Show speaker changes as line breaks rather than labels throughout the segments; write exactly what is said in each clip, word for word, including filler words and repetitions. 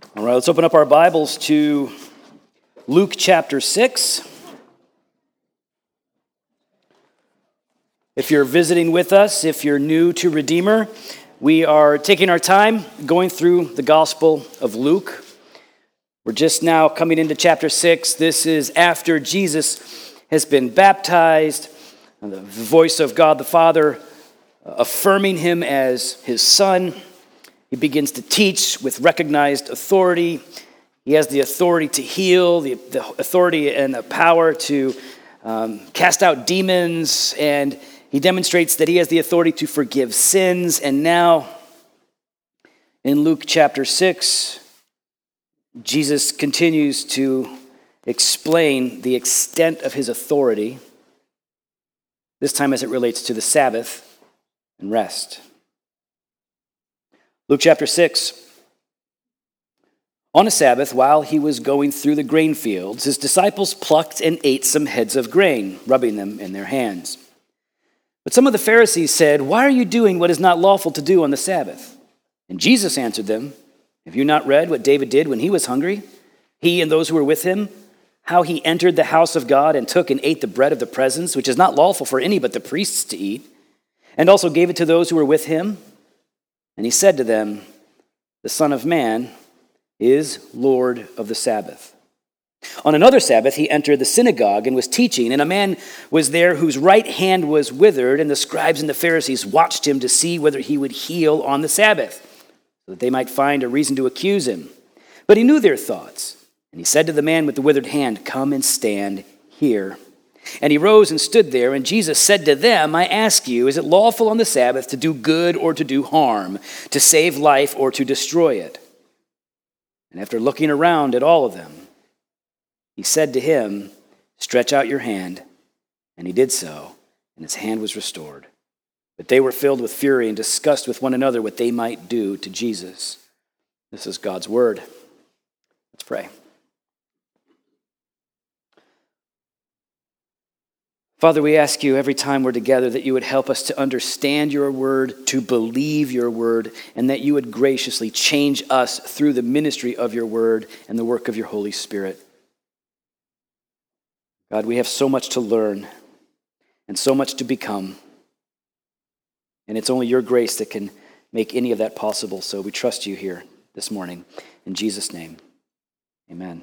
All right, let's open up our Bibles to Luke chapter six. If you're visiting with us, if you're new to Redeemer, we are taking our time going through the Gospel of Luke. We're just now coming into chapter six. This is after Jesus has been baptized, and the voice of God the Father affirming him as his son. He begins to teach with recognized authority. He has the authority to heal, the, the authority and the power to um, cast out demons, and he demonstrates that he has the authority to forgive sins. And now, in Luke chapter six, Jesus continues to explain the extent of his authority, this time as it relates to the Sabbath and rest. Luke chapter six. On a Sabbath, while he was going through the grain fields, his disciples plucked and ate some heads of grain, rubbing them in their hands. But some of the Pharisees said, "Why are you doing what is not lawful to do on the Sabbath?" And Jesus answered them, "Have you not read what David did when he was hungry? He and those who were with him, how he entered the house of God and took and ate the bread of the presence, which is not lawful for any but the priests to eat, and also gave it to those who were with him? And he said to them, the Son of Man is Lord of the Sabbath." On another Sabbath, he entered the synagogue and was teaching, and a man was there whose right hand was withered, and the scribes and the Pharisees watched him to see whether he would heal on the Sabbath, so that they might find a reason to accuse him. But he knew their thoughts, and he said to the man with the withered hand, "Come and stand here." And he rose and stood there, and Jesus said to them, "I ask you, is it lawful on the Sabbath to do good or to do harm, to save life or to destroy it?" And after looking around at all of them, he said to him, "Stretch out your hand." And he did so, and his hand was restored. But they were filled with fury and discussed with one another what they might do to Jesus. This is God's word. Let's pray. Father, we ask you every time we're together that you would help us to understand your word, to believe your word, and that you would graciously change us through the ministry of your word and the work of your Holy Spirit. God, we have so much to learn and so much to become, and it's only your grace that can make any of that possible. So we trust you here this morning. In Jesus' name, amen.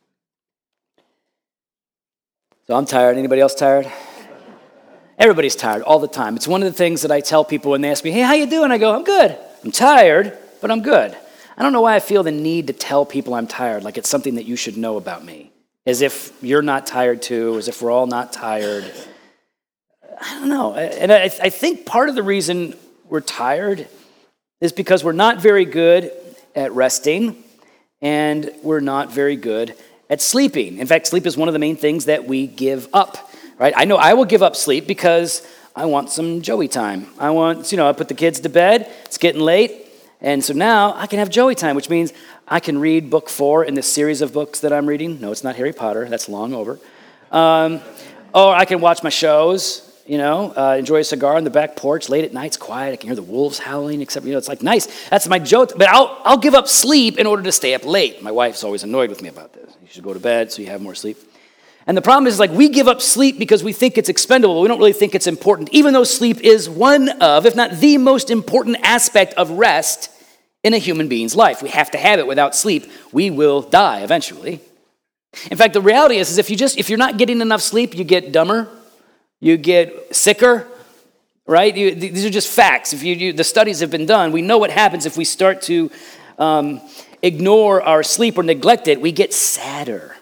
So I'm tired. Anybody else tired? Everybody's tired all the time. It's one of the things that I tell people when they ask me, "Hey, how you doing?" I go, "I'm good. I'm tired, but I'm good." I don't know why I feel the need to tell people I'm tired, like it's something that you should know about me, as if you're not tired too, as if we're all not tired. I don't know. And I, I think part of the reason we're tired is because we're not very good at resting, and we're not very good at sleeping. In fact, sleep is one of the main things that we give up, right? I know I will give up sleep because I want some Joey time. I want, you know, I put the kids to bed, it's getting late, and so now I can have Joey time, which means I can read book four in this series of books that I'm reading. No, it's not Harry Potter, that's long over. Um, or I can watch my shows, you know, uh, enjoy a cigar on the back porch late at night. It's quiet. I can hear the wolves howling, except, you know, it's like, nice. That's my joke. But I'll I'll give up sleep in order to stay up late. My wife's always annoyed with me about this. You should go to bed so you have more sleep. And the problem is, like, we give up sleep because we think it's expendable. We don't really think it's important, even though sleep is one of, if not the most important aspect of rest in a human being's life. We have to have it. Without sleep, we will die eventually. In fact, the reality is, is if you just if you're not getting enough sleep, you get dumber. You get sicker, right? You, these are just facts. If you, you, the studies have been done, we know what happens if we start to um, ignore our sleep or neglect it. We get sadder.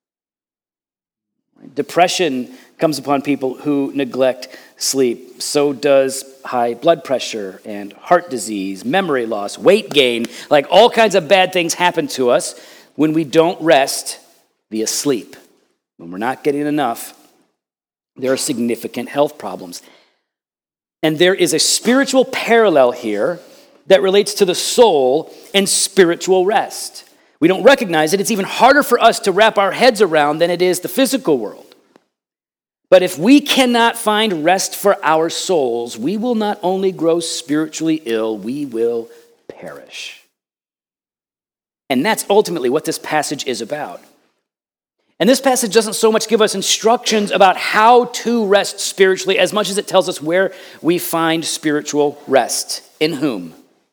Depression comes upon people who neglect sleep. So does high blood pressure and heart disease, memory loss, weight gain. Like all kinds of bad things happen to us when we don't rest via sleep. When we're not getting enough, there are significant health problems. And there is a spiritual parallel here that relates to the soul and spiritual rest. We don't recognize it. It's even harder for us to wrap our heads around than it is the physical world. But if we cannot find rest for our souls, we will not only grow spiritually ill, we will perish. And that's ultimately what this passage is about. And this passage doesn't so much give us instructions about how to rest spiritually as much as it tells us where we find spiritual rest. In whom?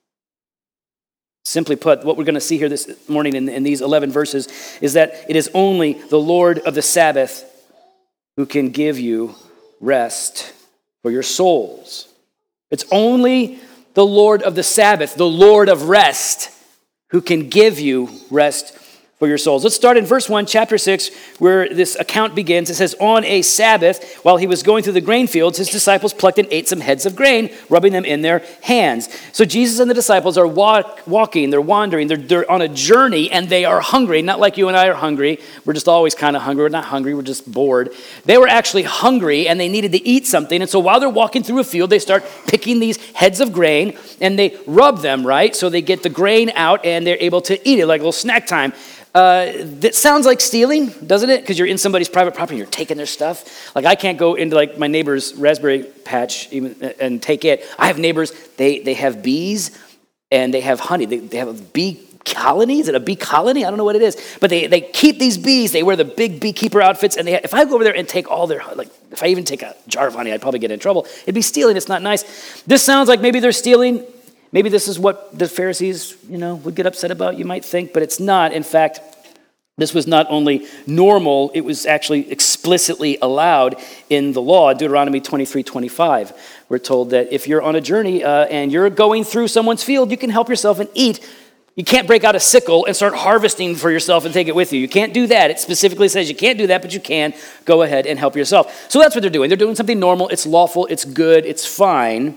Simply put, what we're going to see here this morning in, in these eleven verses is that it is only the Lord of the Sabbath who can give you rest for your souls. It's only the Lord of the Sabbath, the Lord of rest, who can give you rest for your souls. Let's start in verse one, chapter six, where this account begins. It says, on a Sabbath, while he was going through the grain fields, his disciples plucked and ate some heads of grain, rubbing them in their hands. So Jesus and the disciples are walk, walking, they're wandering, they're, they're on a journey, and they are hungry. Not like you and I are hungry. We're just always kind of hungry. We're not hungry, we're just bored. They were actually hungry, and they needed to eat something. And so while they're walking through a field, they start picking these heads of grain, and they rub them, right? So they get the grain out, and they're able to eat it, like a little snack time. Uh, that sounds like stealing, doesn't it? Because you're in somebody's private property, you're taking their stuff. Like I can't go into like my neighbor's raspberry patch even and take it. I have neighbors, they they have bees and they have honey. They, they have a bee colony. Is it a bee colony? I don't know what it is. But they, they keep these bees. They wear the big beekeeper outfits. And they, if I go over there and take all their, like if I even take a jar of honey, I'd probably get in trouble. It'd be stealing. It's not nice. This sounds like maybe they're stealing. Maybe this is what the Pharisees, you know, would get upset about, you might think, but it's not. In fact, this was not only normal, it was actually explicitly allowed in the law. Deuteronomy twenty-three twenty-five, we're told that if you're on a journey uh, and you're going through someone's field, you can help yourself and eat. You can't break out a sickle and start harvesting for yourself and take it with you. You can't do that. It specifically says you can't do that, but you can go ahead and help yourself. So that's what they're doing. They're doing something normal. It's lawful. It's good. It's fine.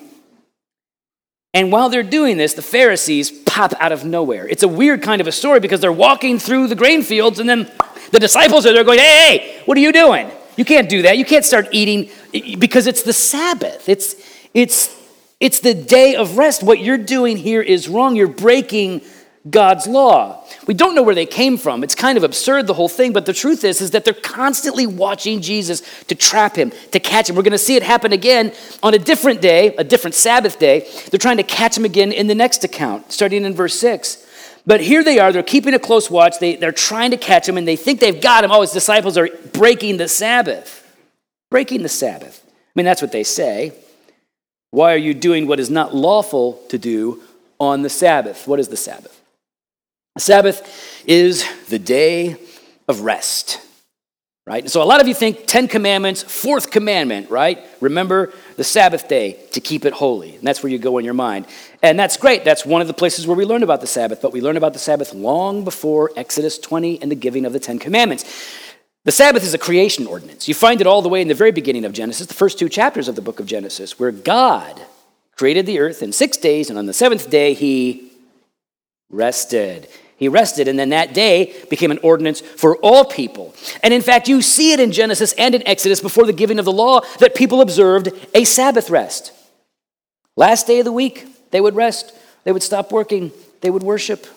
And while they're doing this, the Pharisees pop out of nowhere. It's a weird kind of a story because they're walking through the grain fields and then the disciples are there going, hey, hey, what are you doing? You can't do that. You can't start eating because it's the Sabbath. It's, it's, it's the day of rest. What you're doing here is wrong. You're breaking God's law. We don't know where they came from. It's kind of absurd, the whole thing, but the truth is, is that they're constantly watching Jesus to trap him, to catch him. We're going to see it happen again on a different day, a different Sabbath day. They're trying to catch him again in the next account, starting in verse six. But here they are, they're keeping a close watch. They, they're trying to catch him, and they think they've got him. Oh, his disciples are breaking the Sabbath. Breaking the Sabbath. I mean, that's what they say. Why are you doing what is not lawful to do on the Sabbath? What is the Sabbath? The Sabbath is the day of rest, right? And so a lot of you think Ten Commandments, fourth commandment, right? Remember the Sabbath day to keep it holy. And that's where you go in your mind. And that's great. That's one of the places where we learn about the Sabbath. But we learn about the Sabbath long before Exodus twenty and the giving of the Ten Commandments. The Sabbath is a creation ordinance. You find it all the way in the very beginning of Genesis, the first two chapters of the book of Genesis, where God created the earth in six days, and on the seventh day he rested. He rested, and then that day became an ordinance for all people. And in fact, you see it in Genesis and in Exodus before the giving of the law that people observed a Sabbath rest. Last day of the week, they would rest. They would stop working. They would worship.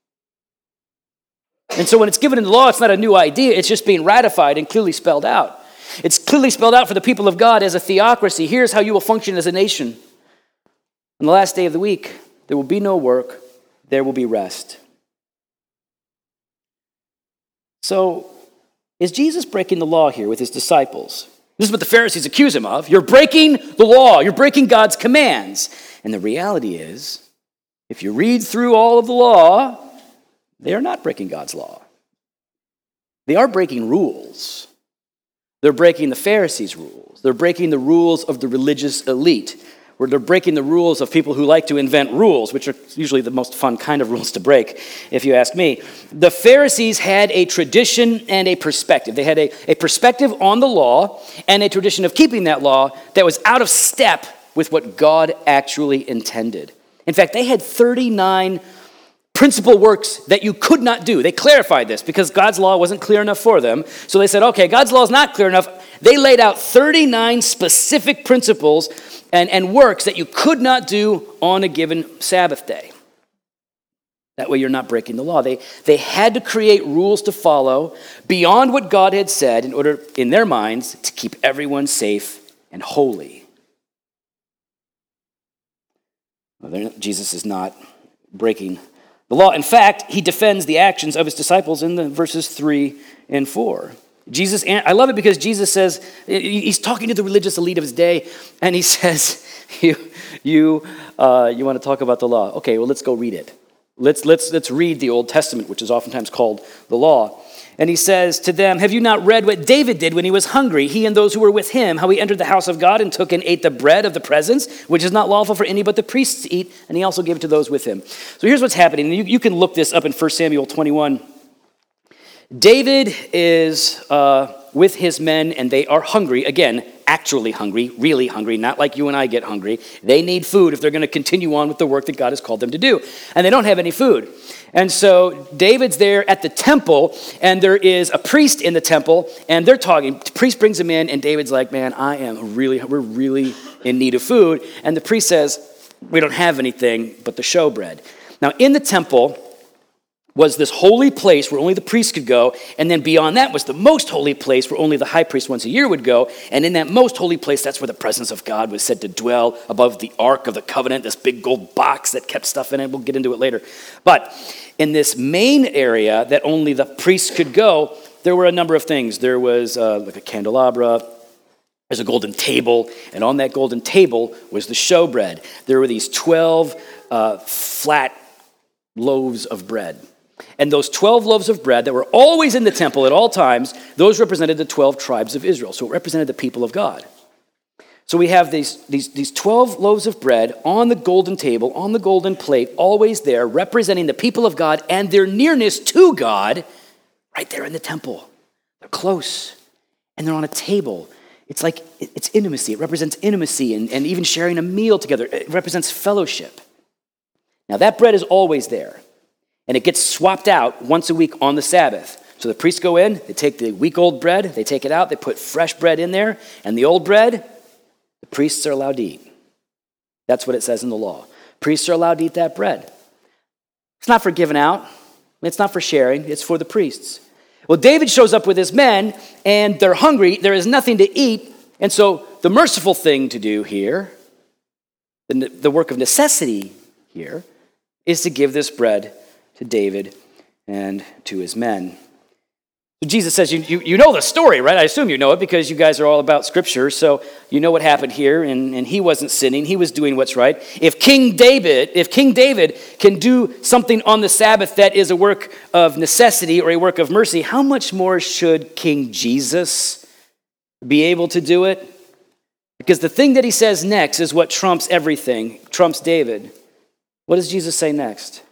And so when it's given in the law, it's not a new idea. It's just being ratified and clearly spelled out. It's clearly spelled out for the people of God as a theocracy. Here's how you will function as a nation. On the last day of the week, there will be no work. There will be rest. So, is Jesus breaking the law here with his disciples? This is what the Pharisees accuse him of. You're breaking the law. You're breaking God's commands. And the reality is, if you read through all of the law, they are not breaking God's law. They are breaking rules. They're breaking the Pharisees' rules. They're breaking the rules of the religious elite. Where they're breaking the rules of people who like to invent rules, which are usually the most fun kind of rules to break, if you ask me. The Pharisees had a tradition and a perspective. They had a, a perspective on the law and a tradition of keeping that law that was out of step with what God actually intended. In fact, they had thirty-nine principal works that you could not do. They clarified this because God's law wasn't clear enough for them. So they said, okay, God's law is not clear enough. They laid out thirty-nine specific principles and, and works that you could not do on a given Sabbath day. That way you're not breaking the law. They, they had to create rules to follow beyond what God had said in order, in their minds, to keep everyone safe and holy. Well, Jesus is not breaking The law, in fact, he defends the actions of his disciples in the verses three and four. Jesus, I love it because Jesus says, he's talking to the religious elite of his day, and he says, you, you, uh, you want to talk about the law? Okay, well, let's go read it. Let's, let's, let's read the Old Testament, which is oftentimes called the law. And he says to them, have you not read what David did when he was hungry, he and those who were with him, how he entered the house of God and took and ate the bread of the presence, which is not lawful for any but the priests to eat, and he also gave it to those with him. So here's what's happening. You, you can look this up in First Samuel twenty-one. David is uh, with his men, and they are hungry. Again, actually hungry, really hungry, not like you and I get hungry. They need food if they're going to continue on with the work that God has called them to do. And they don't have any food. And so David's there at the temple, and there is a priest in the temple, and they're talking. The priest brings him in, and David's like, man, I am really, we're really in need of food. And the priest says, we don't have anything but the showbread. Now, in the temple was this holy place where only the priest could go, and then beyond that was the most holy place where only the high priest once a year would go, and in that most holy place, that's where the presence of God was said to dwell above the Ark of the Covenant, this big gold box that kept stuff in it. We'll get into it later. But in this main area that only the priests could go, there were a number of things. There was uh, like a candelabra, there's a golden table, and on that golden table was the showbread. There were these twelve uh, flat loaves of bread. And those twelve loaves of bread that were always in the temple at all times, those represented the twelve tribes of Israel. So it represented the people of God. So we have these, these, these twelve loaves of bread on the golden table, on the golden plate, always there, representing the people of God and their nearness to God right there in the temple. They're close, and they're on a table. It's like, it's intimacy. It represents intimacy and, and even sharing a meal together. It represents fellowship. Now that bread is always there. And it gets swapped out once a week on the Sabbath. So the priests go in, they take the week-old bread, they take it out, they put fresh bread in there, and the old bread, the priests are allowed to eat. That's what it says in the law. Priests are allowed to eat that bread. It's not for giving out. It's not for sharing. It's for the priests. Well, David shows up with his men, and they're hungry. There is nothing to eat. And so the merciful thing to do here, the, the work of necessity here, is to give this bread to David and to his men. So Jesus says, you, you, you know the story, right? I assume you know it because you guys are all about Scripture, so you know what happened here, and, and he wasn't sinning. He was doing what's right. If King David, if King David can do something on the Sabbath that is a work of necessity or a work of mercy, how much more should King Jesus be able to do it? Because the thing that he says next is what trumps everything, trumps David. What does Jesus say next?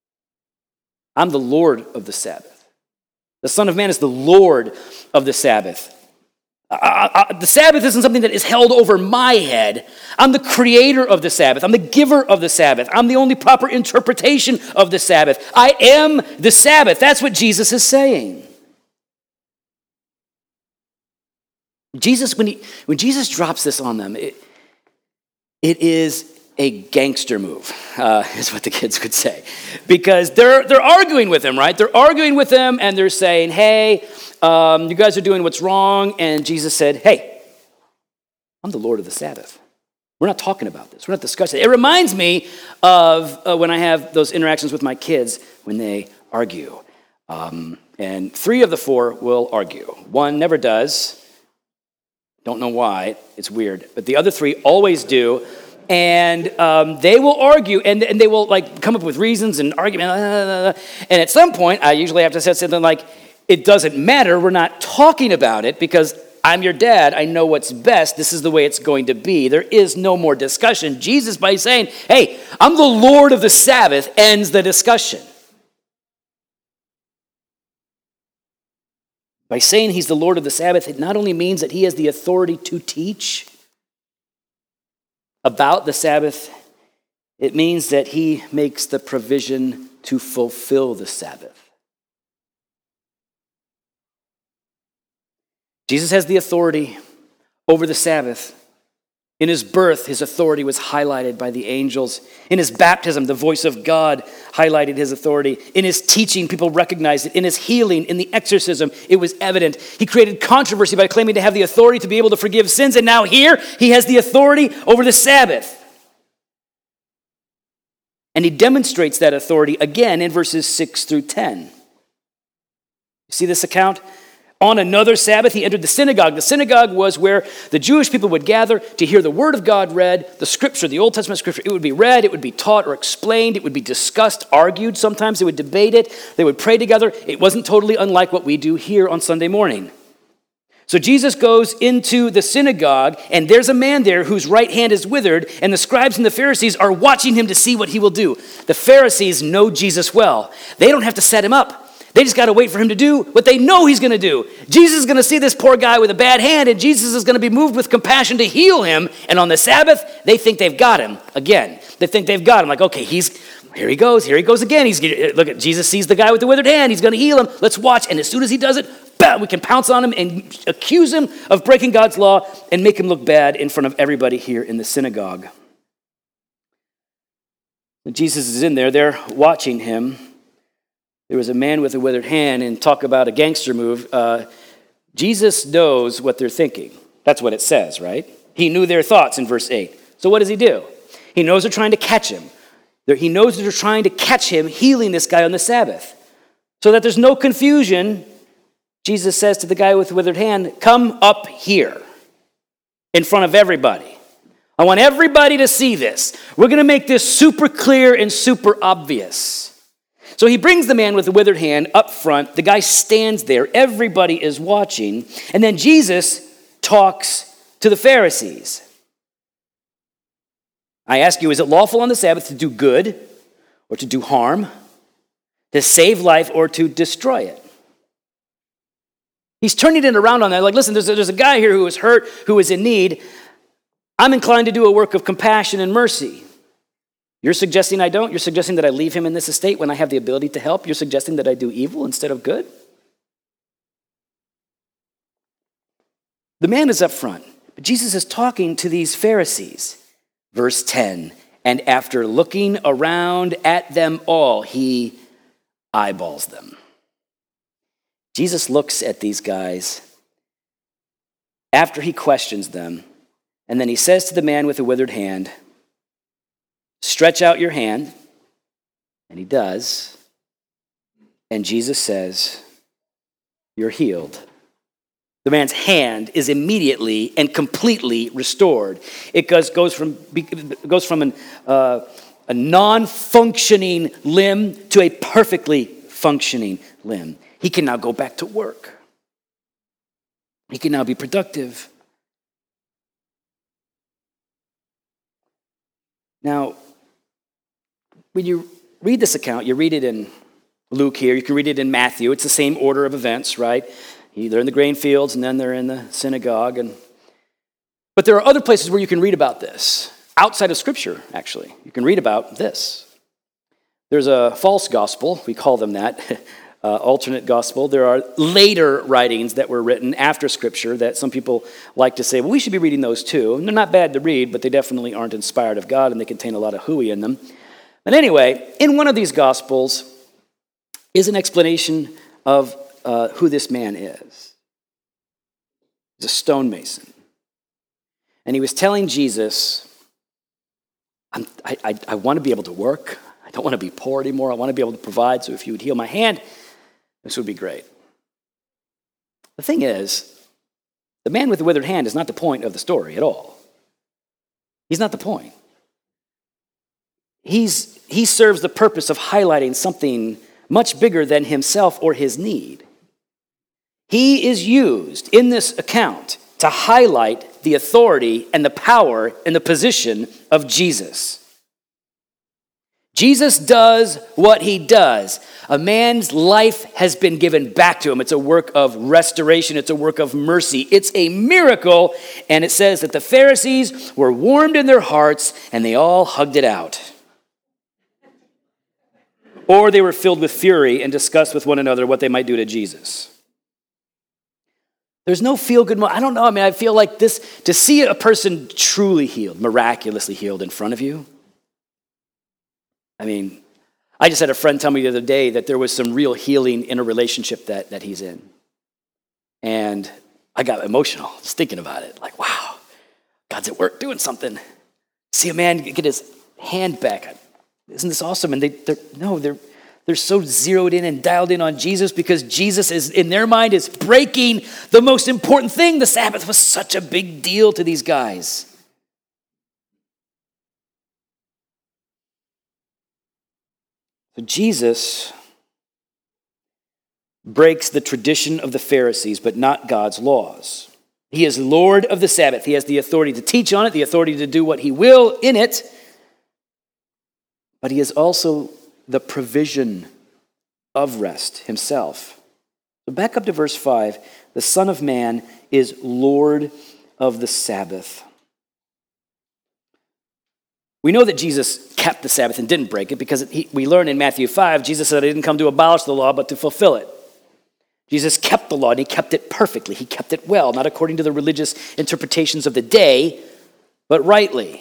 I'm the Lord of the Sabbath. The Son of Man is the Lord of the Sabbath. I, I, the Sabbath isn't something that is held over my head. I'm the creator of the Sabbath. I'm the giver of the Sabbath. I'm the only proper interpretation of the Sabbath. I am the Sabbath. That's what Jesus is saying. Jesus, when he, when Jesus drops this on them, it, it is a gangster move, uh, is what the kids would say. Because they're they're arguing with him, right? They're arguing with him, and they're saying, hey, um, you guys are doing what's wrong. And Jesus said, hey, I'm the Lord of the Sabbath. We're not talking about this. We're not discussing it. It reminds me of uh, when I have those interactions with my kids when they argue. Um, and three of the four will argue. One never does. Don't know why. It's weird. But the other three always do. And um, they will argue, and, and they will like come up with reasons and argument. Blah, blah, blah. And at some point, I usually have to say something like, it doesn't matter. We're not talking about it because I'm your dad. I know what's best. This is the way it's going to be. There is no more discussion. Jesus, by saying, hey, I'm the Lord of the Sabbath, ends the discussion. By saying he's the Lord of the Sabbath, it not only means that he has the authority to teach about the Sabbath, it means that he makes the provision to fulfill the Sabbath. Jesus has the authority over the Sabbath. In his birth, his authority was highlighted by the angels. In his baptism, the voice of God highlighted his authority. In his teaching, people recognized it. In his healing, in the exorcism, it was evident. He created controversy by claiming to have the authority to be able to forgive sins. And now here, he has the authority over the Sabbath. And he demonstrates that authority again in verses six through ten. You see this account? On another Sabbath, he entered the synagogue. The synagogue was where the Jewish people would gather to hear the word of God read, the scripture, the Old Testament scripture. It would be read, it would be taught or explained, it would be discussed, argued. Sometimes they would debate it. They would pray together. It wasn't totally unlike what we do here on Sunday morning. So Jesus goes into the synagogue, and there's a man there whose right hand is withered, and the scribes and the Pharisees are watching him to see what he will do. The Pharisees know Jesus well. They don't have to set him up. They just got to wait for him to do what they know he's going to do. Jesus is going to see this poor guy with a bad hand, and Jesus is going to be moved with compassion to heal him. And on the Sabbath, they think they've got him again. They think they've got him. Like, okay, he's here he goes. Here he goes again. He's look at Jesus sees the guy with the withered hand. He's going to heal him. Let's watch. And as soon as he does it, bam, we can pounce on him and accuse him of breaking God's law and make him look bad in front of everybody here in the synagogue. And Jesus is in there. They're watching him. There was a man with a withered hand, and talk about a gangster move. Uh, Jesus knows what they're thinking. That's what it says, right? He knew their thoughts in verse eight. So what does he do? He knows they're trying to catch him. He knows that they're trying to catch him healing this guy on the Sabbath. So that there's no confusion, Jesus says to the guy with the withered hand, come up here in front of everybody. I want everybody to see this. We're going to make this super clear and super obvious. So he brings the man with the withered hand up front. The guy stands there. Everybody is watching. And then Jesus talks to the Pharisees. I ask you, is it lawful on the Sabbath to do good or to do harm, to save life or to destroy it? He's turning it around on that. Like, listen, there's a, there's a guy here who is hurt, who is in need. I'm inclined to do a work of compassion and mercy. You're suggesting I don't? You're suggesting that I leave him in this estate when I have the ability to help? You're suggesting that I do evil instead of good? The man is up front, but Jesus is talking to these Pharisees. Verse ten, and after looking around at them all, he eyeballs them. Jesus looks at these guys after he questions them, and then he says to the man with the withered hand, stretch out your hand, and he does, and Jesus says, you're healed. The man's hand is immediately and completely restored. It goes, goes from, goes from an, uh, a non-functioning limb to a perfectly functioning limb. He can now go back to work. He can now be productive. Now, when you read this account, you read it in Luke here, you can read it in Matthew. It's the same order of events, right? They're in the grain fields, and then they're in the synagogue. And But there are other places where you can read about this, outside of Scripture, actually. You can read about this. There's a false gospel, we call them that, uh, alternate gospel. There are later writings that were written after Scripture that some people like to say, well, we should be reading those too. And they're not bad to read, but they definitely aren't inspired of God, and they contain a lot of hooey in them. But anyway, in one of these gospels is an explanation of Uh, who this man is. He's a stonemason. And he was telling Jesus, I'm, I, I, I want to be able to work. I don't want to be poor anymore. I want to be able to provide. So if you would heal my hand, this would be great. The thing is, the man with the withered hand is not the point of the story at all. He's not the point. He's, he serves the purpose of highlighting something much bigger than himself or his need. He is used in this account to highlight the authority and the power and the position of Jesus. Jesus does what he does. A man's life has been given back to him. It's a work of restoration. It's a work of mercy. It's a miracle. And it says that the Pharisees were warmed in their hearts and they all hugged it out. Or they were filled with fury and discussed with one another what they might do to Jesus. There's no feel-good moment. I don't know. I mean, I feel like this, to see a person truly healed, miraculously healed in front of you. I mean, I just had a friend tell me the other day that there was some real healing in a relationship that, that he's in. And I got emotional just thinking about it. Like, wow, God's at work doing something. See a man get his hand back. Isn't this awesome? And they, they're, no, they're, they're so zeroed in and dialed in on Jesus because Jesus is, in their mind, is breaking the most important thing. The Sabbath was such a big deal to these guys. So Jesus breaks the tradition of the Pharisees, but not God's laws. He is Lord of the Sabbath. He has the authority to teach on it, the authority to do what he will in it, but he is also the provision of rest himself. So back up to verse five. The Son of Man is Lord of the Sabbath. We know that Jesus kept the Sabbath and didn't break it because he, we learn in Matthew five, Jesus said, I didn't come to abolish the law, but to fulfill it. Jesus kept the law, and he kept it perfectly. He kept it well, not according to the religious interpretations of the day, but rightly.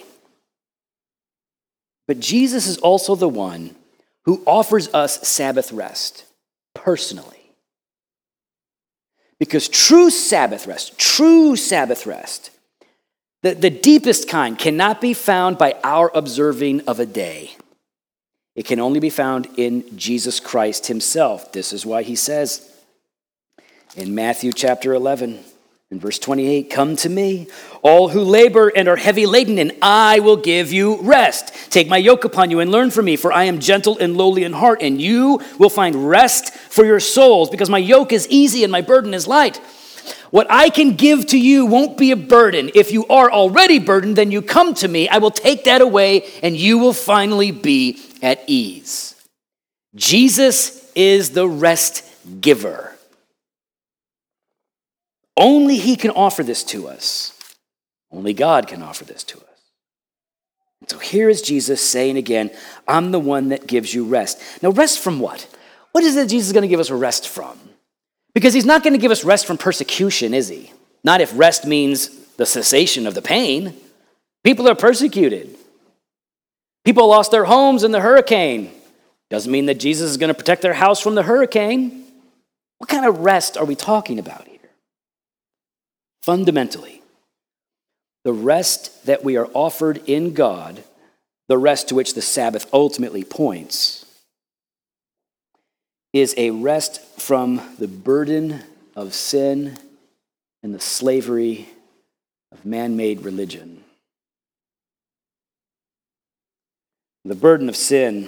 But Jesus is also the one who offers us Sabbath rest personally. Because true Sabbath rest, true Sabbath rest, the, the deepest kind cannot be found by our observing of a day. It can only be found in Jesus Christ himself. This is why he says in Matthew chapter eleven, in verse twenty-eight, come to me, all who labor and are heavy laden, and I will give you rest. Take my yoke upon you and learn from me, for I am gentle and lowly in heart, and you will find rest for your souls, because my yoke is easy and my burden is light. What I can give to you won't be a burden. If you are already burdened, then you come to me. I will take that away, and you will finally be at ease. Jesus is the rest giver. Only he can offer this to us. Only God can offer this to us. And so here is Jesus saying again, I'm the one that gives you rest. Now, rest from what? What is it Jesus is going to give us rest from? Because he's not going to give us rest from persecution, is he? Not if rest means the cessation of the pain. People are persecuted. People lost their homes in the hurricane. Doesn't mean that Jesus is going to protect their house from the hurricane. What kind of rest are we talking about here? Fundamentally, the rest that we are offered in God, the rest to which the Sabbath ultimately points, is a rest from the burden of sin and the slavery of man-made religion. The burden of sin,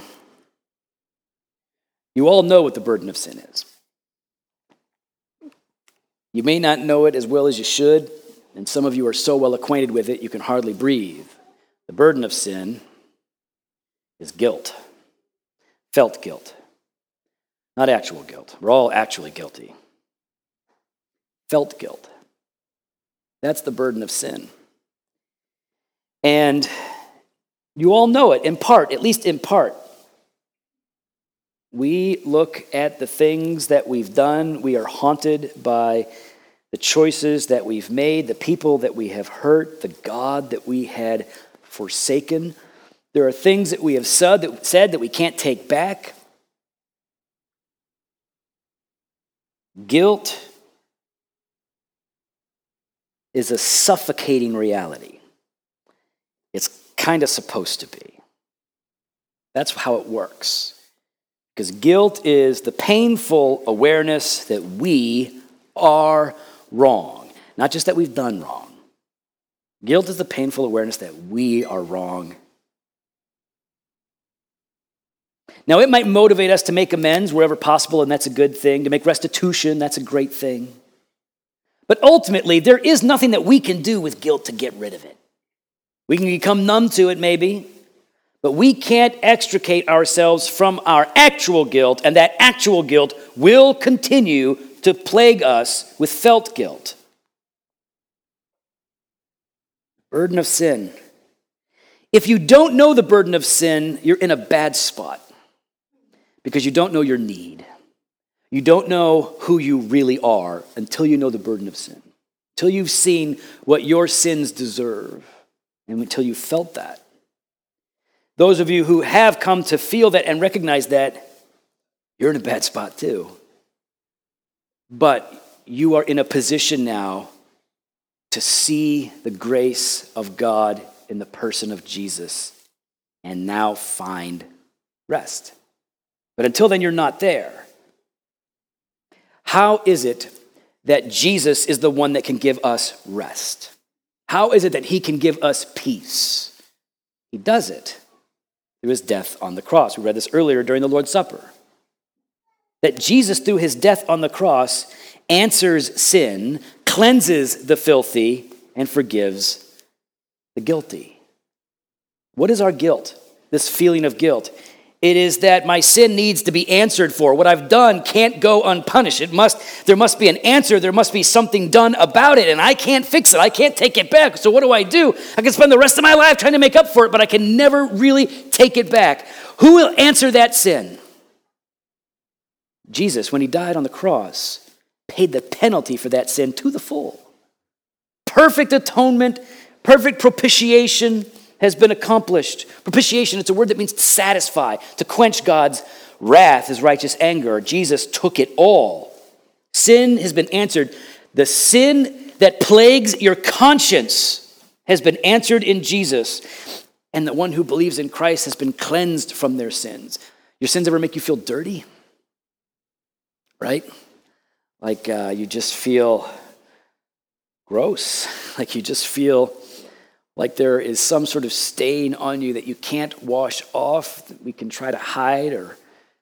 you all know what the burden of sin is. You may not know it as well as you should, and some of you are so well acquainted with it you can hardly breathe. The burden of sin is guilt, felt guilt, not actual guilt. We're all actually guilty. Felt guilt. That's the burden of sin. And you all know it in part, at least in part. We look at the things that we've done. We are haunted by the choices that we've made, the people that we have hurt, the God that we had forsaken. There are things that we have said that, said that we can't take back. Guilt is a suffocating reality. It's kind of supposed to be. That's how it works. Because guilt is the painful awareness that we are wrong. Not just that we've done wrong. Guilt is the painful awareness that we are wrong. Now, it might motivate us to make amends wherever possible, and that's a good thing. To make restitution, that's a great thing. But ultimately, there is nothing that we can do with guilt to get rid of it. We can become numb to it, maybe. But we can't extricate ourselves from our actual guilt, and that actual guilt will continue to plague us with felt guilt. Burden of sin. If you don't know the burden of sin, you're in a bad spot because you don't know your need. You don't know who you really are until you know the burden of sin, until you've seen what your sins deserve, and until you felt that. Those of you who have come to feel that and recognize that, you're in a bad spot too. But you are in a position now to see the grace of God in the person of Jesus and now find rest. But until then, you're not there. How is it that Jesus is the one that can give us rest? How is it that he can give us peace? He does it through his death on the cross. We read this earlier during the Lord's Supper. That Jesus, through his death on the cross, answers sin, cleanses the filthy, and forgives the guilty. What is our guilt? This feeling of guilt. It is that my sin needs to be answered for. What I've done can't go unpunished. It must, there must be an answer. There must be something done about it, and I can't fix it. I can't take it back. So what do I do? I can spend the rest of my life trying to make up for it, but I can never really take it back. Who will answer that sin? Jesus, when he died on the cross, paid the penalty for that sin to the full. Perfect atonement, perfect propitiation has been accomplished. Propitiation, it's a word that means to satisfy, to quench God's wrath, his righteous anger. Jesus took it all. Sin has been answered. The sin that plagues your conscience has been answered in Jesus. And the one who believes in Christ has been cleansed from their sins. Your sins ever make you feel dirty? Right? Like uh, you just feel gross. Like you just feel like there is some sort of stain on you that you can't wash off, that we can try to hide. Or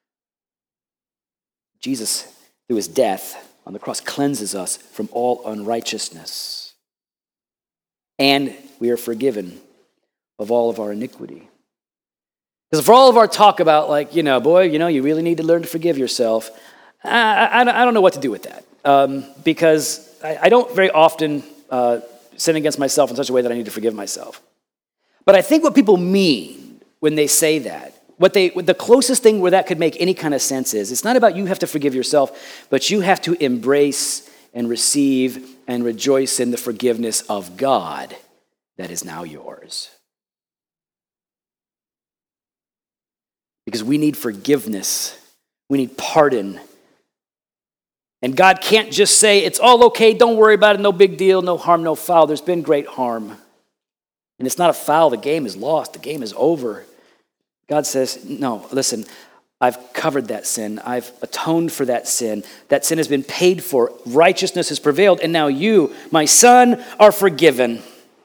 Jesus, through his death on the cross, cleanses us from all unrighteousness. And we are forgiven of all of our iniquity. Because for all of our talk about, like, you know, boy, you know, you really need to learn to forgive yourself, I, I, I don't know what to do with that. Um, because I, I don't very often uh, sin against myself in such a way that I need to forgive myself. But I think what people mean when they say that, what they, the closest thing where that could make any kind of sense is, it's not about you have to forgive yourself, but you have to embrace and receive and rejoice in the forgiveness of God that is now yours. Because we need forgiveness. We need pardon. And God can't just say, it's all okay, don't worry about it, no big deal, no harm, no foul. There's been great harm. And it's not a foul, the game is lost, the game is over. God says, no, listen, I've covered that sin. I've atoned for that sin. That sin has been paid for. Righteousness has prevailed. And now you, my son, are forgiven.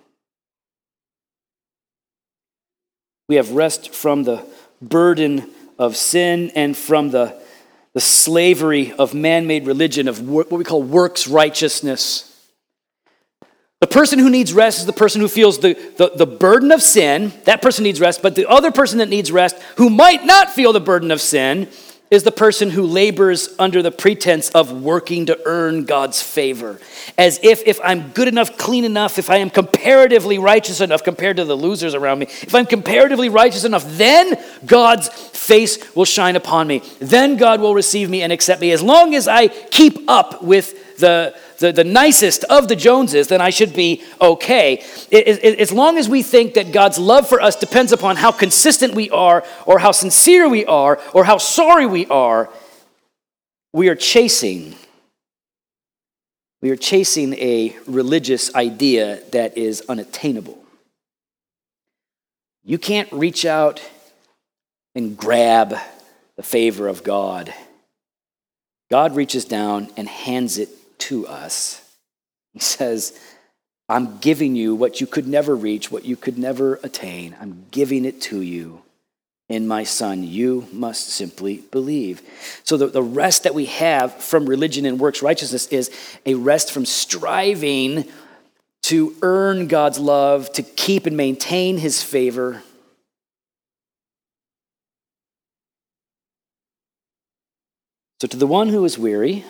We have rest from the burden of sin and from the the slavery of man-made religion, of what we call works righteousness. The person who needs rest is the person who feels the, the, the burden of sin. That person needs rest, but the other person that needs rest, who might not feel the burden of sin, is the person who labors under the pretense of working to earn God's favor. As if if I'm good enough, clean enough, if I am comparatively righteous enough compared to the losers around me, if I'm comparatively righteous enough, then God's face will shine upon me. Then God will receive me and accept me. As long as I keep up with the The, the nicest of the Joneses, then I should be okay. It, it, as long as we think that God's love for us depends upon how consistent we are, or how sincere we are, or how sorry we are, we are chasing. We are chasing a religious idea that is unattainable. You can't reach out and grab the favor of God. God reaches down and hands it to us. He says, I'm giving you what you could never reach, what you could never attain. I'm giving it to you in my son. You must simply believe. So the, the rest that we have from religion and works righteousness is a rest from striving to earn God's love, to keep and maintain his favor. So to the one who is weary,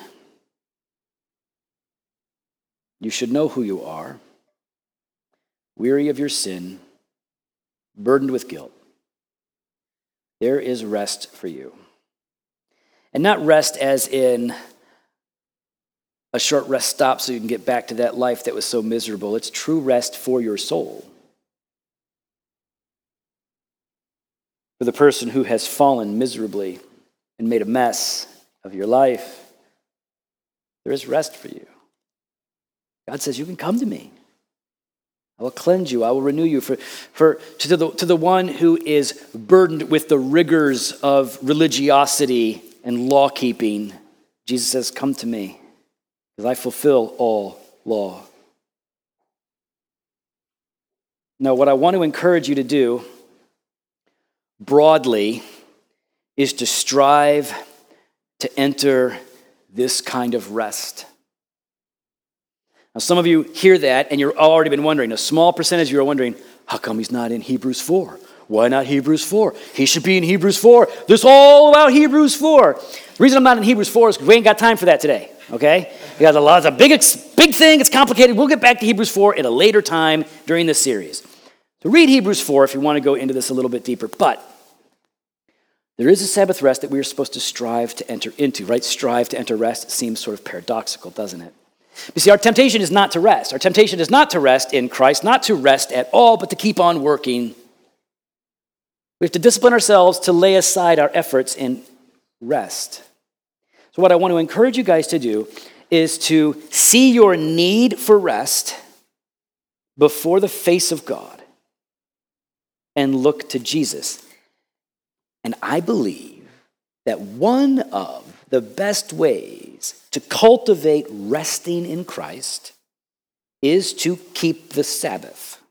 you should know who you are, weary of your sin, burdened with guilt. There is rest for you. And not rest as in a short rest stop so you can get back to that life that was so miserable. It's true rest for your soul. For the person who has fallen miserably and made a mess of your life, there is rest for you. God says, you can come to me. I will cleanse you. I will renew you. For, for to, the, to the one who is burdened with the rigors of religiosity and law-keeping, Jesus says, come to me, because I fulfill all law. Now, what I want to encourage you to do broadly is to strive to enter this kind of rest. Now, some of you hear that and you've already been wondering, a small percentage of you are wondering, how come he's not in Hebrews four? Why not Hebrews four? He should be in Hebrews four. This is all about Hebrews four. The reason I'm not in Hebrews four is because we ain't got time for that today, okay? We got a lot, it's a big, big thing, it's complicated. We'll get back to Hebrews four at a later time during this series. So read Hebrews four if you want to go into this a little bit deeper. But there is a Sabbath rest that we are supposed to strive to enter into, right? Strive to enter rest seems sort of paradoxical, doesn't it? You see, our temptation is not to rest. Our temptation is not to rest in Christ, not to rest at all, but to keep on working. We have to discipline ourselves to lay aside our efforts in rest. So what I want to encourage you guys to do is to see your need for rest before the face of God and look to Jesus. And I believe that one of the best ways to cultivate resting in Christ is to keep the Sabbath.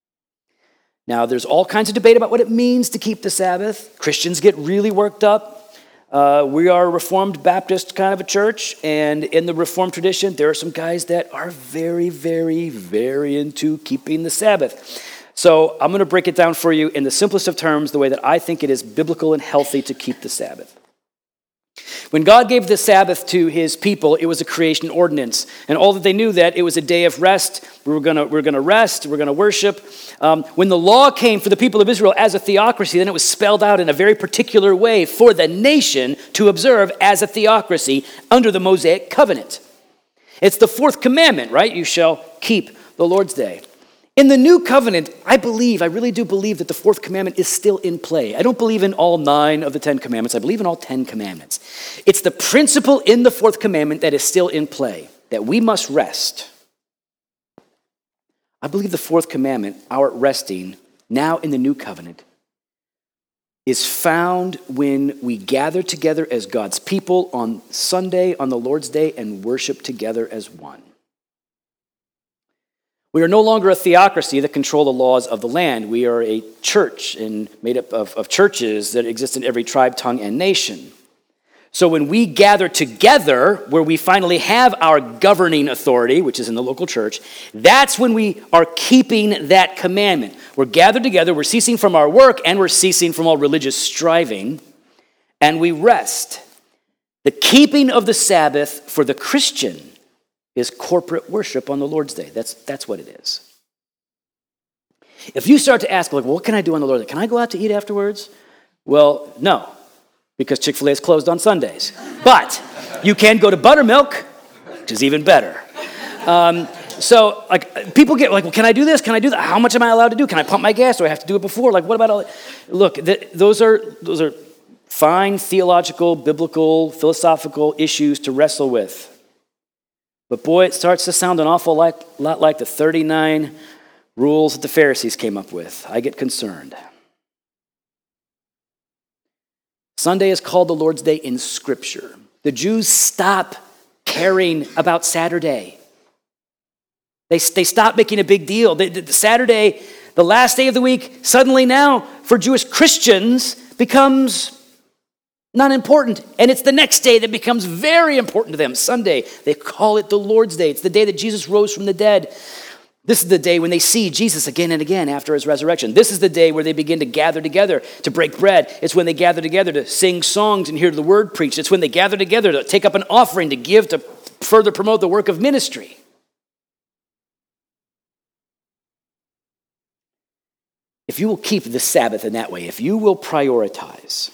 Now, there's all kinds of debate about what it means to keep the Sabbath. Christians get really worked up. Uh, we are a Reformed Baptist kind of a church, and in the Reformed tradition, there are some guys that are very, very, very into keeping the Sabbath. So I'm going to break it down for you in the simplest of terms, the way that I think it is biblical and healthy to keep the Sabbath. When God gave the Sabbath to his people, it was a creation ordinance. And all that they knew that it was a day of rest. We were going to, we were going to rest. We were going to worship. Um, when the law came for the people of Israel as a theocracy, then it was spelled out in a very particular way for the nation to observe as a theocracy under the Mosaic covenant. It's the fourth commandment, right? You shall keep the Lord's day. In the new covenant, I believe, I really do believe that the fourth commandment is still in play. I don't believe in all nine of the Ten Commandments. I believe in all ten commandments. It's the principle in the fourth commandment that is still in play, that we must rest. I believe the fourth commandment, our resting, now in the new covenant, is found when we gather together as God's people on Sunday, on the Lord's Day, and worship together as one. We are no longer a theocracy that control the laws of the land. We are a church and made up of, of churches that exist in every tribe, tongue, and nation. So when we gather together, where we finally have our governing authority, which is in the local church, that's when we are keeping that commandment. We're gathered together, we're ceasing from our work, and we're ceasing from all religious striving, and we rest. The keeping of the Sabbath for the Christian is corporate worship on the Lord's Day. That's, that's what it is. If you start to ask, like, well, what can I do on the Lord's Day? Can I go out to eat afterwards? Well, no, because Chick-fil-A is closed on Sundays. But you can go to Buttermilk, which is even better. Um, so, like, people get like, well, can I do this? Can I do that? How much am I allowed to do? Can I pump my gas? Do I have to do it before? Like, what about all? Look, th- those are those are fine theological, biblical, philosophical issues to wrestle with. But boy, it starts to sound an awful like, lot like the thirty-nine rules that the Pharisees came up with. I get concerned. Sunday is called the Lord's Day in Scripture. The Jews stop caring about Saturday. They, they stop making a big deal. The, the Saturday, the last day of the week, suddenly now for Jewish Christians becomes not important. And it's the next day that becomes very important to them. Sunday, they call it the Lord's Day. It's the day that Jesus rose from the dead. This is the day when they see Jesus again and again after his resurrection. This is the day where they begin to gather together to break bread. It's when they gather together to sing songs and hear the word preached. It's when they gather together to take up an offering to give to further promote the work of ministry. If you will keep the Sabbath in that way, if you will prioritize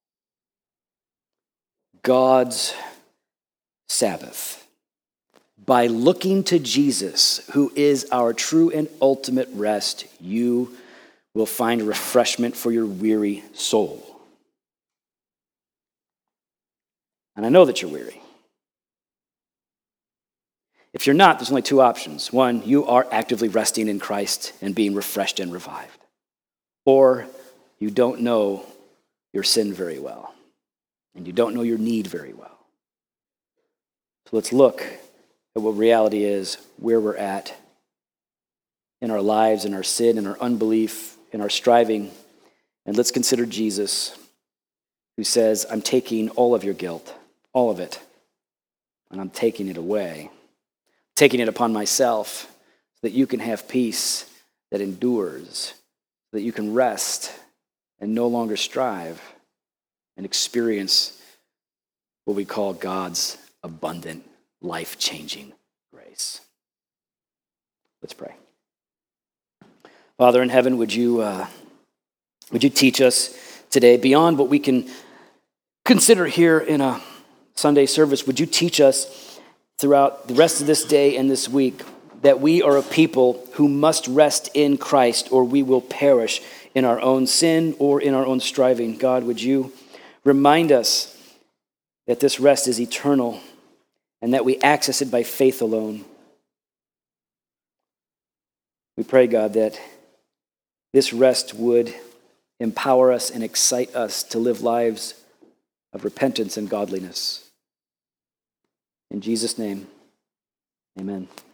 God's Sabbath by looking to Jesus, who is our true and ultimate rest, you will find refreshment for your weary soul. And I know that you're weary. If you're not, there's only two options. One, you are actively resting in Christ and being refreshed and revived. Or you don't know your sin very well, and you don't know your need very well. So let's look at what reality is, where we're at in our lives, in our sin, in our unbelief, in our striving. And let's consider Jesus, who says, I'm taking all of your guilt, all of it, and I'm taking it away, taking it upon myself so that you can have peace that endures, so that you can rest and no longer strive and experience what we call God's abundant, life-changing grace. Let's pray. Father in heaven, would you, uh, would you teach us today, beyond what we can consider here in a Sunday service, would you teach us throughout the rest of this day and this week that we are a people who must rest in Christ, or we will perish in our own sin or in our own striving. God, would you remind us that this rest is eternal and that we access it by faith alone. We pray, God, that this rest would empower us and excite us to live lives of repentance and godliness. In Jesus' name, amen.